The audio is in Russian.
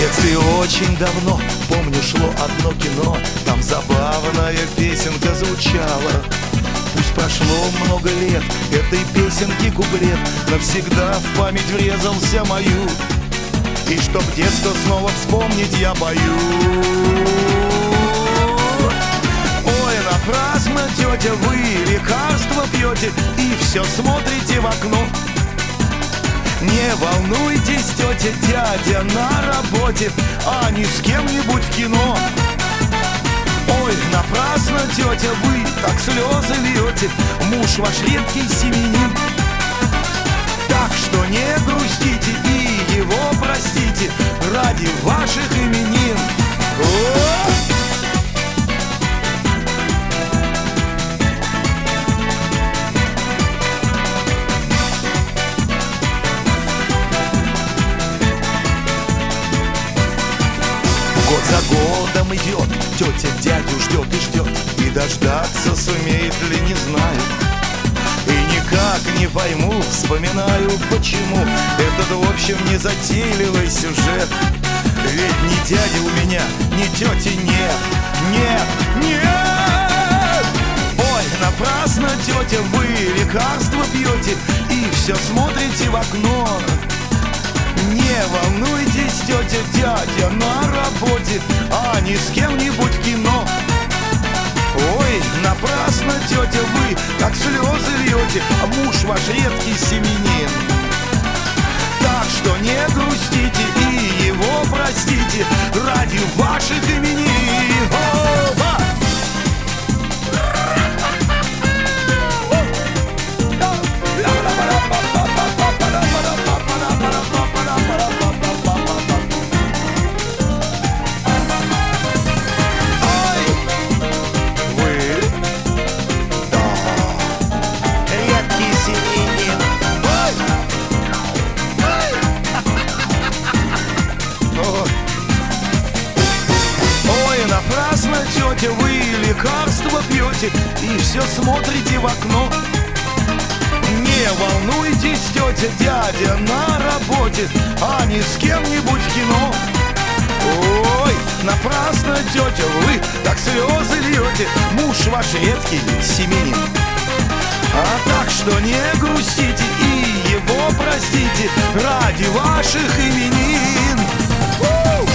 детстве очень давно, помню, шло одно кино. Там забавная песенка звучала. Пусть прошло много лет, этой песенки куплет навсегда в память врезался мою. И чтоб детство снова вспомнить, я пою. Ой, напрасно, тетя, вы лекарства пьете и все смотрите в окно. Не волнуйтесь, тетя, дядя на работе, а не с кем-нибудь в кино. Ой, напрасно, тетя, вы так слезы льете, муж ваш редкий семенин. Так что не грустите и его простите ради ваших именин. О! Год за годом идет, тетя дядю ждет и ждет, и дождаться сумеет ли, не знаю. И никак не пойму, вспоминаю, почему этот, в общем, незатейливый сюжет. Ведь ни дяди у меня, ни тети нет, нет, нет. Ой, напрасно, тетя, вы лекарства пьете и все смотрите в окно. Не волнуйтесь, тетя, дядя на работе, а не с кем-нибудь в кино. Ой, напрасно, тетя, вы как слезы льете, а муж ваш редкий семенин. Так что не грустите и его простите ради ваших именин. О-ба! Напрасно, тетя, вы лекарства пьете и все смотрите в окно. Не волнуйтесь, тетя, дядя на работе, а не с кем-нибудь в кино. Ой, напрасно, тетя, вы так слезы льете, муж ваш редкий семенин. А так что не грустите и его простите ради ваших именин.